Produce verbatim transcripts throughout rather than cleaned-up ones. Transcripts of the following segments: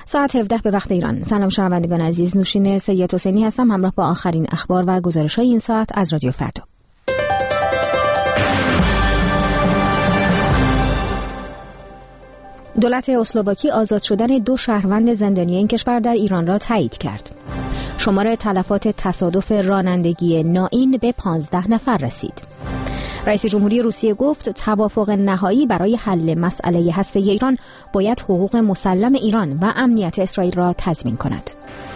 ساعت هفده به وقت ایران. سلام شنوندگان عزیز، نوشین سید حسینی هستم همراه با آخرین اخبار و گزارش‌های این ساعت از رادیو فردا. دولت اسلواکی آزاد شدن دو شهروند زندانی این کشور در ایران را تایید کرد. شمار تلفات تصادف رانندگی نائین به پانزده نفر رسید. رئیس جمهوری روسیه گفت توافق نهایی برای حل مسئله هسته‌ای ایران باید حقوق مسلم ایران و امنیت اسرائیل را تضمین کند.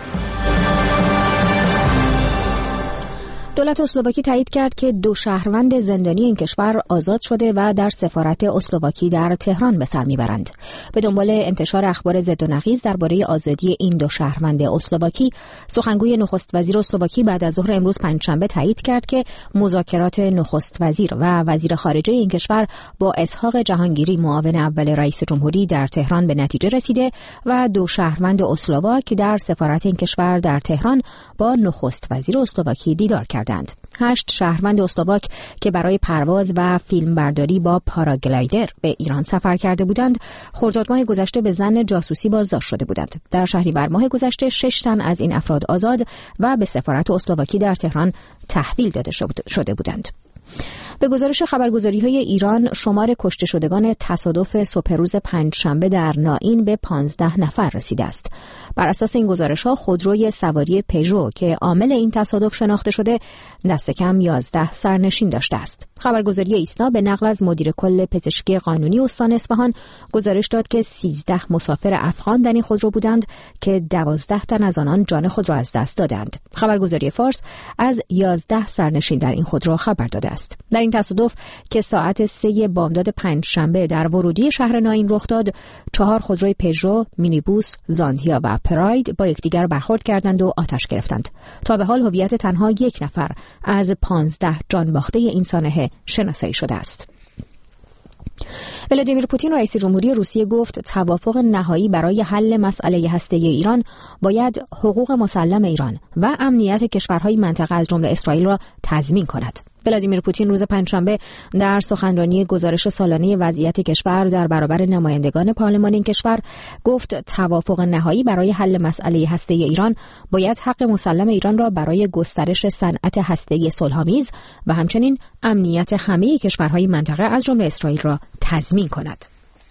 دولت اسلواکی تایید کرد که دو شهروند زندانی این کشور آزاد شده و در سفارت اسلواکی در تهران به سر میبرند. به دنبال انتشار اخبار ضد و نقیض درباره آزادی این دو شهروند اسلواکی، سخنگوی نخست وزیر اسلواکی بعد از ظهر امروز پنجشنبه تایید کرد که مذاکرات نخست وزیر و وزیر خارجه این کشور با اسحاق جهانگیری معاون اول رئیس جمهوری در تهران به نتیجه رسیده و دو شهروند اسلواک در سفارت این کشور در تهران با نخست وزیر اسلواکی دیدار کردند. هشت شهروند اسلواک که برای پرواز و فیلمبرداری با پاراگلایدر به ایران سفر کرده بودند، خرداد ماه گذشته به ظن جاسوسی بازداشت شده بودند. در شهریور ماه گذشته شش تن از این افراد آزاد و به سفارت اسلواکی در تهران تحویل داده شده بودند. به گزارش خبرگزاری‌های ایران، شمار کشته شدگان تصادف صبح روز پنجشنبه در نائین به پانزده نفر رسیده است. بر اساس این گزارش‌ها، خودروی سواری پژو که عامل این تصادف شناخته شده، دست کم یازده سرنشین داشته است. خبرگزاری ایسنا به نقل از مدیر کل پزشکی قانونی استان اصفهان گزارش داد که سیزده مسافر افغان در این خودرو بودند که دوازده تن از آنان جان خود را از دست دادند. خبرگزاری فارس از یازده سرنشین در این خودرو خبر داده است. در این تصادف که ساعت سه بامداد پنجشنبه در ورودی شهر نائین رخ داد، چهار خودروی پژو، مینیبوس، زاندیا و پراید با یکدیگر برخورد کردند و آتش گرفتند. تا به حال هویت تنها یک نفر از پانزده جان باخته این سانحه شناسایی شده است. ولادیمیر پوتین رئیس جمهوری روسیه گفت توافق نهایی برای حل مسئله هسته‌ای ایران باید حقوق مسلم ایران و امنیت کشورهای منطقه از جمله اسرائیل را تضمین کند. ولادیمیر پوتین روز پنجشنبه در سخنرانی گزارش سالانه وضعیت کشور در برابر نمایندگان پارلمان این کشور گفت توافق نهایی برای حل مسئله هسته‌ای ایران باید حق مسلم ایران را برای گسترش صنعت هسته‌ای صلح‌آمیز و همچنین امنیت همه کشورهای منطقه از جمله اسرائیل را تضمین کند.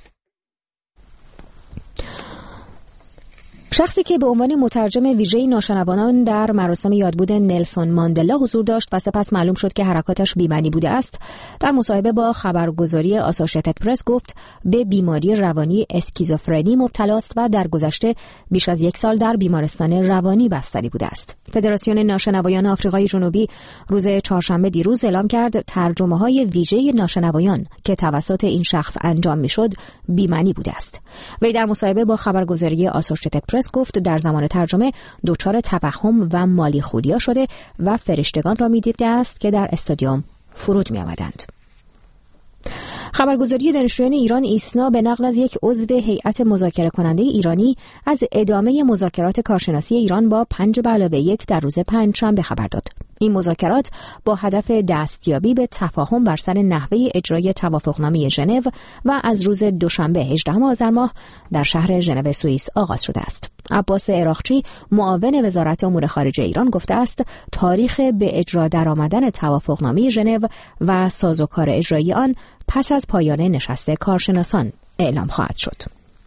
شخصی که به عنوان مترجم ویژه ناشنوان در مراسم یادبود نلسون ماندلا حضور داشت و سپس معلوم شد که حرکاتش بی‌معنی بوده است، در مصاحبه با خبرگزاری آسوشیتد پرس گفت به بیماری روانی اسکیزوفرنی مبتلا است و در گذشته بیش از یک سال در بیمارستان روانی بستری بوده است. فدراسیون ناشنوایان آفریقای جنوبی روز چهارشنبه دیروز اعلام کرد ترجمه‌های ویژه ناشنوایان که توسط این شخص انجام می‌شد بی‌معنی بوده است. وی در مصاحبه با خبرگزاری آسوشیتد پرس گفت در زمان ترجمه دچار توهم و مالی خودیا شده و فرشتگان را می‌دیده است که در استادیوم فرود می‌آمدند. خبرگزاری دانشجویان ایران ایسنا به نقل از یک عضو هیئت مذاکره کننده ایرانی از ادامه مذاکرات کارشناسی ایران با پنج به علاوه یک در روز پنجشنبه خبر داد. این مذاکرات با هدف دستیابی به تفاهم بر سر نحوه اجرای توافقنامه ژنو و از روز دوشنبه هجدهم آذر ماه در شهر ژنو سوئیس آغاز شده است. عباس عراقچی معاون وزارت امور خارجه ایران گفته است تاریخ به اجرا درآمدن توافقنامه ژنو و سازوکار اجرایی آن پس از پایان نشست کارشناسان اعلام خواهد شد.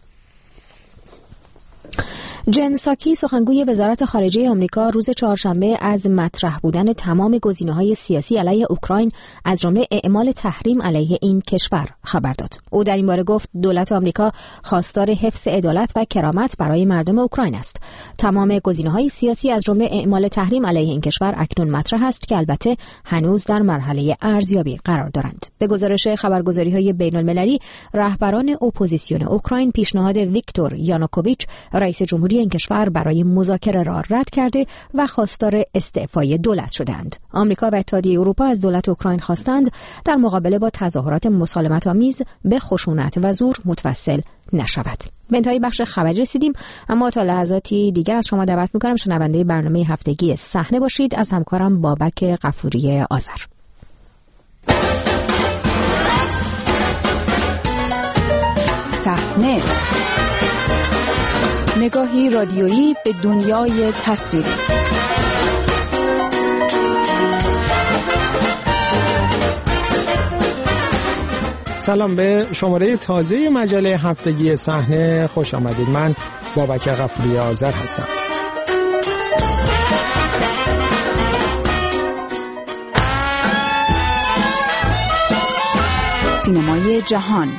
جن ساکی سخنگوی وزارت خارجه آمریکا روز چهارشنبه از مطرح بودن تمام گزینه‌های سیاسی علیه اوکراین از جمله اعمال تحریم علیه این کشور خبر داد. او در این باره گفت دولت آمریکا خواستار حفظ عدالت و کرامت برای مردم اوکراین است. تمام گزینه‌های سیاسی از جمله اعمال تحریم علیه این کشور اکنون مطرح است که البته هنوز در مرحله ارزیابی قرار دارند. به گزارش خبرگزاری‌های بین‌المللی، رهبران اپوزیسیون اوکراین پیشنهاد ویکتور یانوکوویچ رئیس جمهوری این کشور برای مذاکره را رد کرده و خواستار استعفای دولت شدند. آمریکا و اتحادیه اروپا از دولت اوکراین خواستند در مقابله با تظاهرات مسالمت‌آمیز به خشونت و زور متوسل نشود. به انتهای بخش خبری رسیدیم، اما تا لحظاتی دیگر از شما دعوت می‌کنم شنونده برنامه هفتگی صحنه باشید از همکارم بابک غفوری آذر. صحنه نگاهی رادیویی به دنیای تصویری. سلام، به شماره تازه مجله هفتگی صحنه خوش آمدید. من بابک غفوری آذر هستم. سینمای جهان.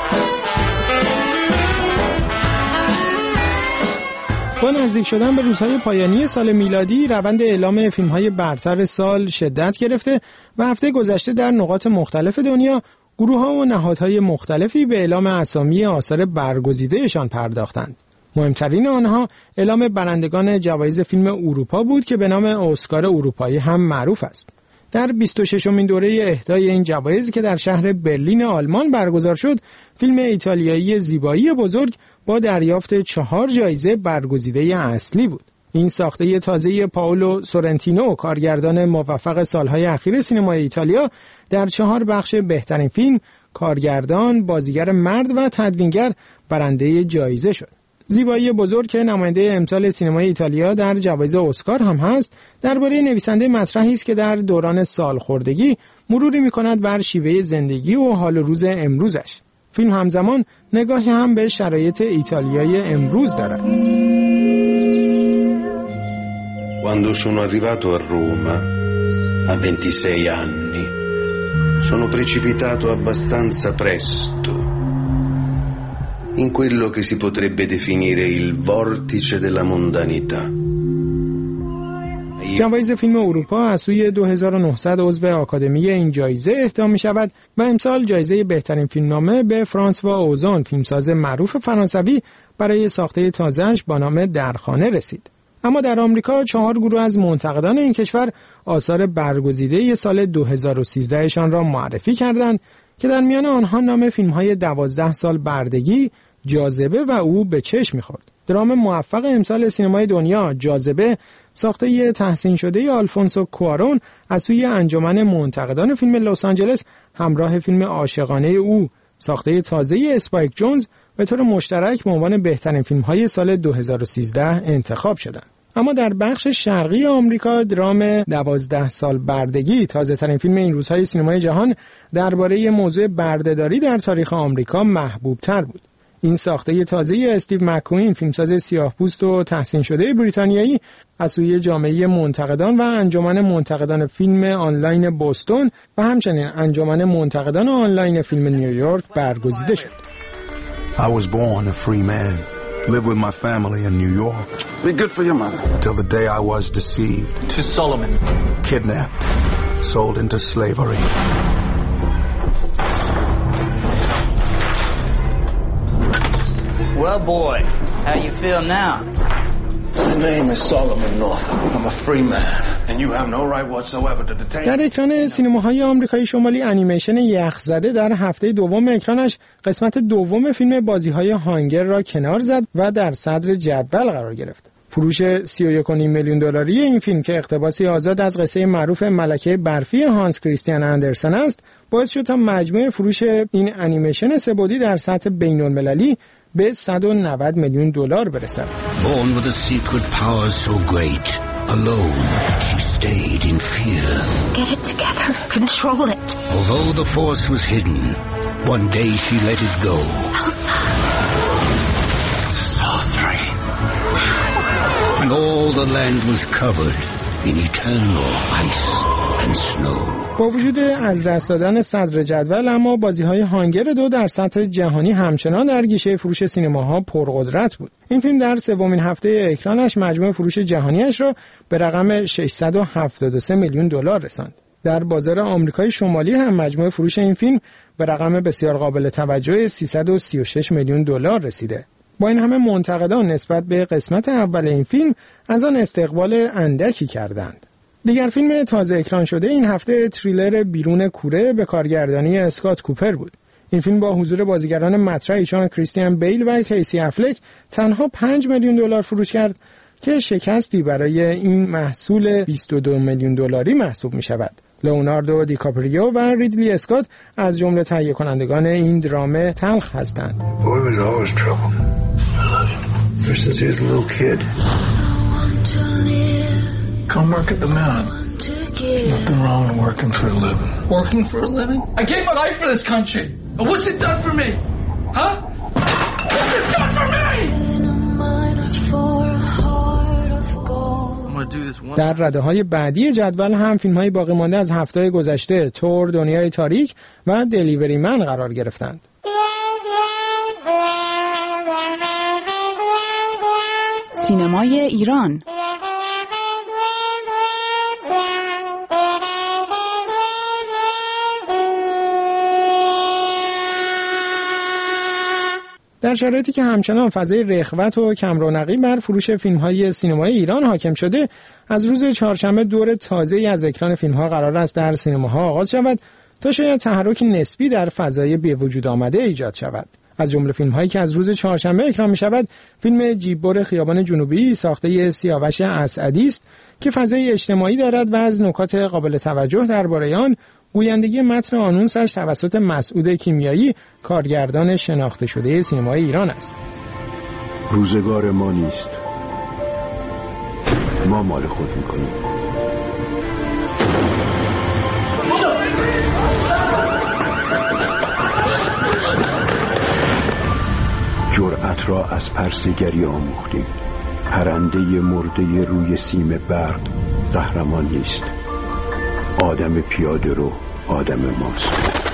با نزدیک شدن به روزهای پایانی سال میلادی، روند اعلام فیلم‌های برتر سال شدت گرفته و هفته گذشته در نقاط مختلف دنیا گروه‌ها و نهادهای مختلفی به اعلام اسامی آثار برگزیده‌شان پرداختند. مهمترین آنها اعلام برندگان جوایز فیلم اروپا بود که به نام اسکار اروپایی هم معروف است. در بیست و ششمین دوره اهدای این جوایز که در شهر برلین آلمان برگزار شد، فیلم ایتالیایی زیبایی بزرگ با دریافت چهار جایزه برگزیده اصلی بود. این ساخته تازه پائولو سورنتینو، کارگردان موفق سالهای اخیر سینمای ایتالیا، در چهار بخش بهترین فیلم، کارگردان، بازیگر مرد و تدوینگر برنده جایزه شد. زیبایی بزرگ که نماینده امسال سینمای ایتالیا در جوایز اسکار هم هست، درباره نویسنده مطرحی است که در دوران سالخوردگی مروری می‌کند بر شیوه زندگی و حال و روز امروزش. فیلم همزمان نگاهی هم به شرایط ایتالیای امروز دارد. Quando sono arrivato a Roma a ventisei anni sono precipitato abbastanza presto in quello che si potrebbe definire il vortice della mondanità. جوایز فیلم اروپا از سوی دو هزار و نهصد عضو آکادمی این جایزه اهدا می شود و امسال جایزه بهترین فیلمنامه به فرانسوا اوزون، فیلمساز معروف فرانسوی، برای ساخته تازه‌اش با نام درخانه رسید. اما در آمریکا چهار گروه از منتقدان این کشور آثار برگزیده سال دو هزار و سیزده شان را معرفی کردند که در میان آنها نام فیلم‌های دوازده سال بردگی، جاذبه و او به چشم می‌خورد. درام موفق امسال سینمای دنیا، جاذبه، ساخته ی تحسین شده آلفونسو کوارون، از سوی انجمن منتقدان فیلم لس آنجلس همراه فیلم عاشقانه او، ساخته تازه اسپایک جونز، به طور مشترک به عنوان بهترین فیلم‌های سال دو هزار و سیزده انتخاب شدند. اما در بخش شرقی آمریکا، درام دوازده سال بردگی، تازه‌ترین فیلم این روزهای سینمای جهان، درباره موضوع بردهداری در تاریخ آمریکا محبوب‌تر بود. این ساخته تازه استیو مک‌کوئین، فیلمساز سیاه‌پوست و تحسین شده بریتانیایی، از سوی جامعه منتقدان و انجمن منتقدان فیلم آنلاین بوستون و همچنین انجمن منتقدان آنلاین فیلم نیویورک برگزیده شد. I was born a free man. Lived with my family in New York. Be good for your mother. Until the day I was deceived. To Solomon. Kidnapped. Sold into slavery. Well, boy, how you feel now? My name is Solomon Northup. I'm a free man. And you have no right whatsoever to detain me. در اکران سینماهای آمریکایی شمالی، انیمیشن یخزده در هفته دوم اکرانش قسمت دوم فیلم بازی‌های هانگر را کنار زد و در صدر جدول قرار گرفت. فروش سی و یک و نیم میلیون دلاری این فیلم که اقتباسی آزاد از قصه معروف ملکه برفی هانس کریستیان اندرسن است، باعث شد تا مجموع فروش این انیمیشن سه‌بعدی در سطح بین‌المللی به صد و نود میلیون دلار برسد. Born with a secret power so great, alone she stayed in fear. Get it together. Control it. Although the force was hidden, one day she let it go. Elsa. Saw three. And all the land was covered in eternal ice and snow. با وجود از دست دادن صدر جدول، اما بازی‌های هانگر دو در سطح جهانی همچنان در گیشه فروش سینماها پرقدرت بود. این فیلم در سومین هفته اکرانش مجموع فروش جهانیش را به رقم ششصد و هفتاد و سه میلیون دلار رساند. در بازار آمریکای شمالی هم مجموع فروش این فیلم به رقم بسیار قابل توجه سیصد و سی و شش میلیون دلار رسیده. با این همه منتقدان نسبت به قسمت اول این فیلم از آن استقبال اندکی کردند. دیگر فیلم تازه اکران شده این هفته تریلر بیرون کوره به کارگردانی اسکات کوپر بود. این فیلم با حضور بازیگران مطرحی چون کریستیان بیل و کیسی افلک تنها پنج میلیون دلار فروش کرد که شکستی برای این محصول بیست و دو میلیون دلاری محسوب می شود. لئوناردو دیکاپریو و ریدلی اسکات از جمله تهیه کنندگان این درام تلخ هستند. Ever since he was a little kid. Come work at the mill. Nothing wrong with working for a living. Working for a living? I gave my life for this country. And what's it done for me? Huh? What's it done for me? در رده‌های بعدی جدول هم فیلم‌های باقی مانده از هفته‌های گذشته تور، دنیای تاریک و دلیوری من قرار گرفتند. سینمای ایران. در شرایطی که همچنان فضای رغبت و کم رونقی بر فروش فیلم‌های سینمای ایران حاکم شده، از روز چهارشنبه دور تازه‌ای از اکران فیلم‌ها قرار است در سینماها آغاز شود تا شاید تحرک نسبی در فضای به وجود آمده ایجاد شود. از جمله فیلم‌هایی که از روز چهارشنبه اکران می‌شود، فیلم جیببر خیابان جنوبی ساخته سیاوش اسعدی است که فضای اجتماعی دارد و از نکات قابل توجه درباره آن گویندگی متن آنونسش توسط مسعود کیمیایی، کارگردان شناخته شده سینمای ایران است. روزگار ما نیست، ما مال خود می‌کنیم. جرأت را از پرسه‌گری آموختیم. پرنده مرده روی سیم برق قهرمان نیست. آدم پیاده رو آدم ماست.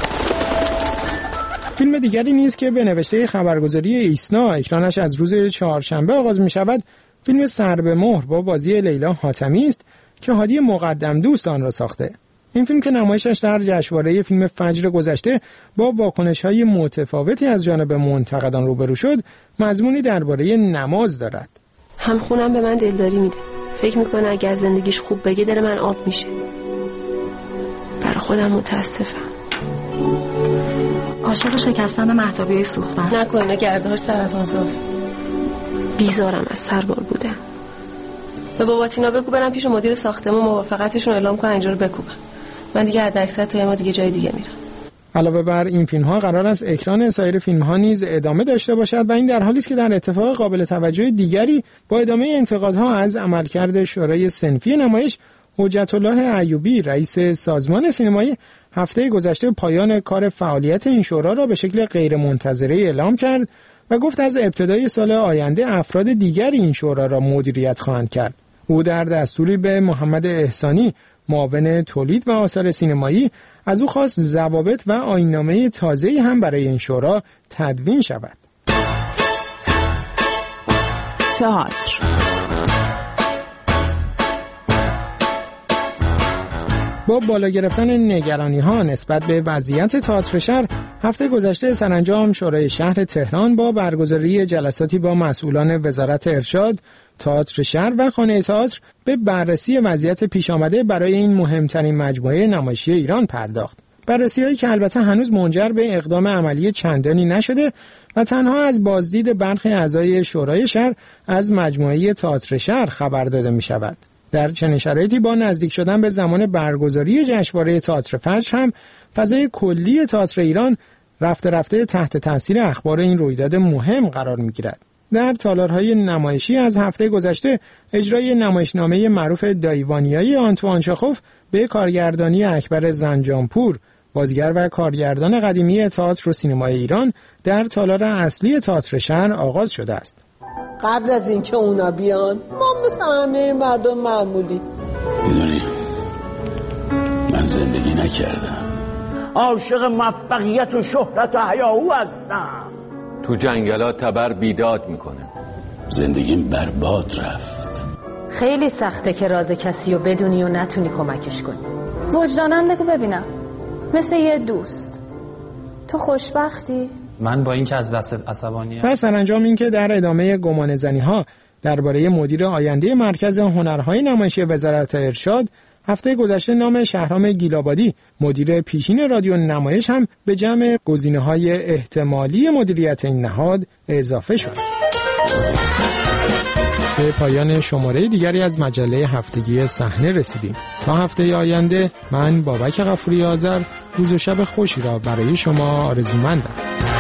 فیلم دیگری نیست که به نوشته خبرگزاری ایسنا اکرانش از روز چهارشنبه آغاز می شود، فیلم سر به مهر با بازی لیلا حاتمی است که هادی مقدم دوست آن را ساخته. این فیلم که نمایشش در جشنواره فیلم فجر گذشته با واکنش‌های متفاوتی از جانب منتقدان روبرو شد، مضمونی درباره نماز دارد. هم خونم به من دلداری میده. فکر میکنه اگه از زندگیش خوب بگه دل من آب میشه. برای خودم متاسفم. عاشق شکستن مهتابی‌های سوختن. نکن اینا گرده‌هاش سرطان‌زاست. بیزارم از سربار بودم. به بابا تینا بگو برم پیش مدیر ساختمون موافقتشون اعلام کنن اینجا رو بکوبن. من دیگه حداکثر تا ما دیگه جای دیگه میرم. علاوه بر این فیلم‌ها قرار است اکران سایر فیلم‌ها نیز ادامه داشته باشد و این در حالی است که در اتفاق قابل توجه دیگری با ادامه انتقادها از عملکرد شورای صنفی نمایش، حجت الله ایوبی رئیس سازمان سینمایی هفته گذشته پایان کار فعالیت این شورا را به شکل غیرمنتظره اعلام کرد و گفت از ابتدای سال آینده افراد دیگری این شورا را مدیریت خواهند کرد. او در دستوری به محمد احسانی معاون تولید و آثار سینمایی از او خواست ضوابط و آیین‌نامه تازه‌ای هم برای این شورا تدوین شود. تئاتر. با بالا گرفتن نگرانی‌ها نسبت به وضعیت تئاتر شهر، هفته گذشته سرانجام شورای شهر تهران با برگزاری جلساتی با مسئولان وزارت ارشاد، تئاتر شهر و خانه تئاتر به بررسی وضعیت پیش آمده برای این مهمترین مجموعه نمایشی ایران پرداخت. بررسی‌هایی که البته هنوز منجر به اقدام عملی چندانی نشده و تنها از بازدید برخی اعضای شورای شهر از مجموعه تئاتر شهر خبر داده می‌شود. در چنین شرایطی با نزدیک شدن به زمان برگزاری جشنواره تئاتر فجر هم فضای کلی تئاتر ایران رفته رفته تحت تاثیر اخبار این رویداد مهم قرار می‌گیرد. در تالارهای نمایشی از هفته گذشته اجرای نمایشنامه معروف دایوانیای آنتوان چاخوف به کارگردانی اکبر زنجانپور، بازیگر و کارگردان قدیمی تئاتر و سینمای ایران، در تالار اصلی تئاتر شهر آغاز شده است. قبل از اینکه اونا بیان ما مثل همه مردم معمولی. میدونی من زندگی نکردم، عاشق موفقیت و شهرت و هیاهو هستم. تو جنگلات تبر بیداد میکنه. زندگیم برباد رفت. خیلی سخته که راز کسی رو بدونی و نتونی کمکش کنی. وجدانن بگو ببینم، مثل یه دوست تو خوشبختی؟ من با اینکه از دست عصبانیه. و سرانجام این که در ادامه گمانه‌زنی‌ها درباره مدیر آینده مرکز هنرهای نمایشی وزارت ارشاد، هفته گذشته نام شهرام گیلابادی مدیر پیشین رادیو نمایش هم به جمع گزینه‌های احتمالی مدیریت این نهاد اضافه شد. به پایان شماره دیگری از مجله هفتگی صحنه رسیدیم. تا هفته آینده من بابک غفوری آذر روز و شب خوشی را برای شما آرزومندم.